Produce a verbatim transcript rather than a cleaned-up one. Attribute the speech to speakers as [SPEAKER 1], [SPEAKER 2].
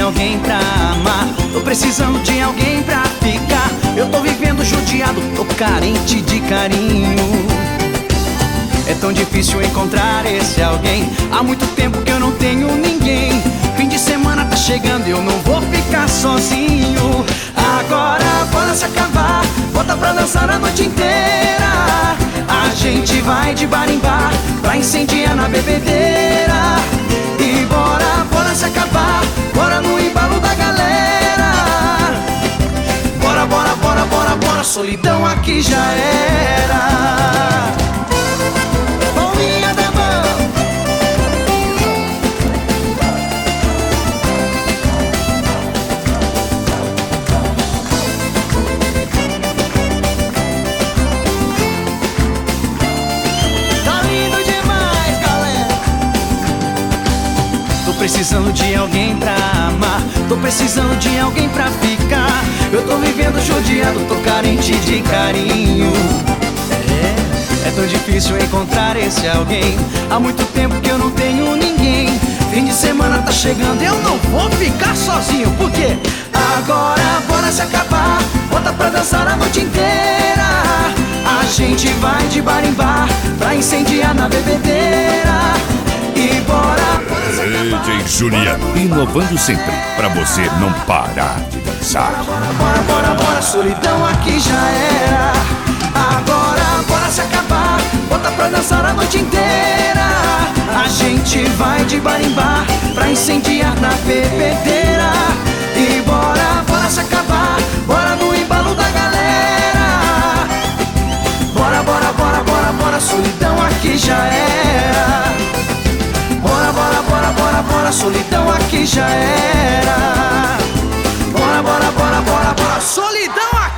[SPEAKER 1] alguém pra amar, tô precisando de alguém pra ficar. Eu tô vivendo judiado, tô carente de carinho. É tão difícil encontrar esse alguém, há muito tempo que eu não tenho ninguém. Fim de semana tá chegando e eu não vou ficar sozinho. Agora bora se acabar, bota pra dançar a noite inteira. A gente vai de bar em bar pra incendiar na bebedeira. E bora, bora se acabar, bora no embalo da galera. Bora, bora, bora, bora, bora, solidão aqui já era. Bolinha da mão. Tá lindo demais, galera. Tô precisando de alguém pra amar, tô precisando de alguém pra ficar. Eu tô vivendo judiado, tô carente de carinho. É, é tão difícil encontrar esse alguém, há muito tempo que eu não tenho ninguém. Fim de semana tá chegando, eu não vou ficar sozinho. Por quê? Agora bora se acabar, bota pra dançar a noite inteira. A gente vai de bar em bar pra incendiar na bebedeira. E bora, bora se acabar.
[SPEAKER 2] D J Juliano, inovando sempre pra você não parar de dançar.
[SPEAKER 1] Bora, bora, bora, bora, solidão aqui já era. Agora bora se acabar, bota pra dançar a noite inteira. A gente vai de bar em bar pra incendiar na bebedeira. E bora, bora se acabar, bora no embalo da galera. Bora, bora, bora, bora, bora, solidão aqui já era. Bora, bora, bora, bora, bora, solidão aqui já era. Bora, bora, bora, bora, bora, solidão aqui.